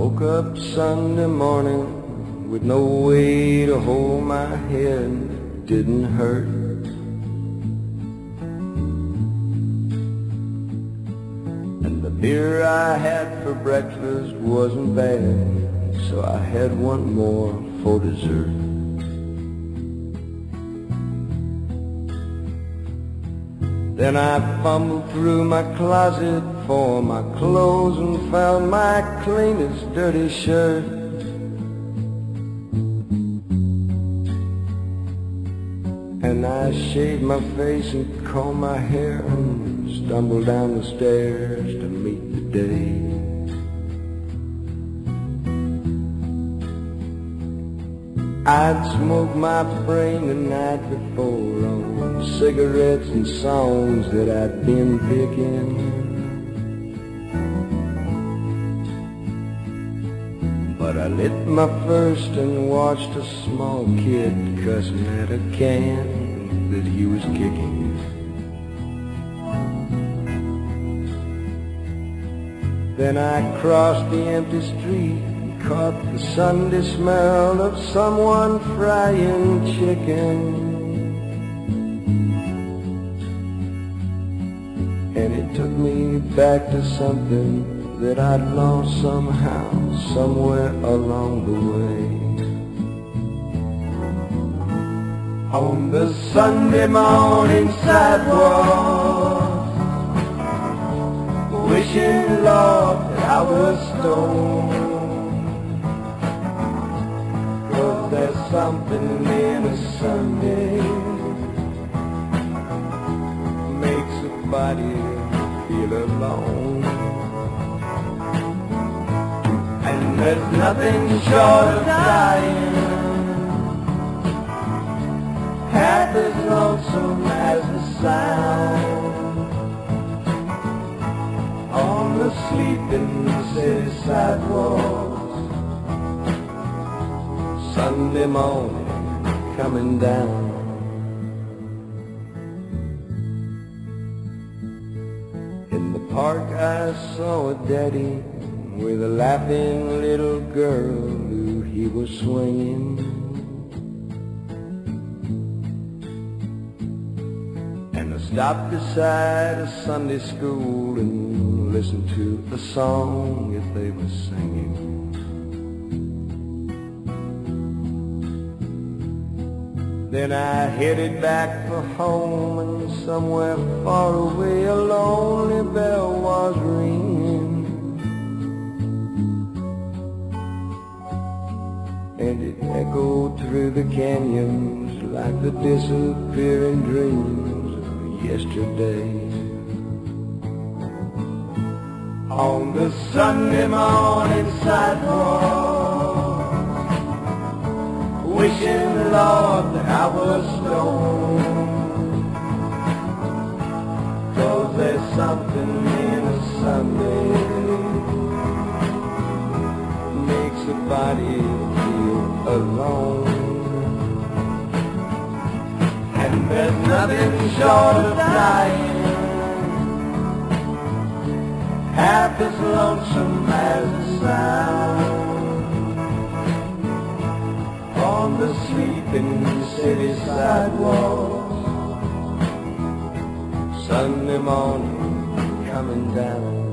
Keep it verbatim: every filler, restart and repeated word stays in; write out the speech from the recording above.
woke up Sunday morning with no way to hold my head. It didn't hurt. And the beer I had for breakfast wasn't bad, so I had one more for dessert. Then I fumbled through my closet for my clothes and found my cleanest dirty shirt. And I shaved my face and combed my hair and stumbled down the stairs to meet the day. I'd smoked my brain the night before on cigarettes and songs that I'd been picking. But I lit my first and watched a small kid cussing at a can that he was kicking. Then I crossed the empty street, caught the Sunday smell of someone frying chicken. And it took me back to something that I'd lost somehow, somewhere along the way. On the Sunday morning sidewalk, wishing, Lord, that I was stoned. There's something in a Sunday makes a body feel alone. And there's nothing short of dying half as lonesome as the sound on the sleeping city sidewalk. Sunday morning coming down. In the park I saw a daddy with a laughing little girl who he was swinging. And I stopped beside a Sunday school and listened to a song that they were singing. Then I headed back for home, and somewhere far away a lonely bell was ringing. And it echoed through the canyons like the disappearing dreams of yesterday. On the Sunday morning sidewalk, wishing, Lord, that I was stoned. 'Cause there's something in a Sunday makes a body feel alone. And there's nothing short of dying half as lonesome as the sound on the sleeping city sidewalk. Sunday morning coming down.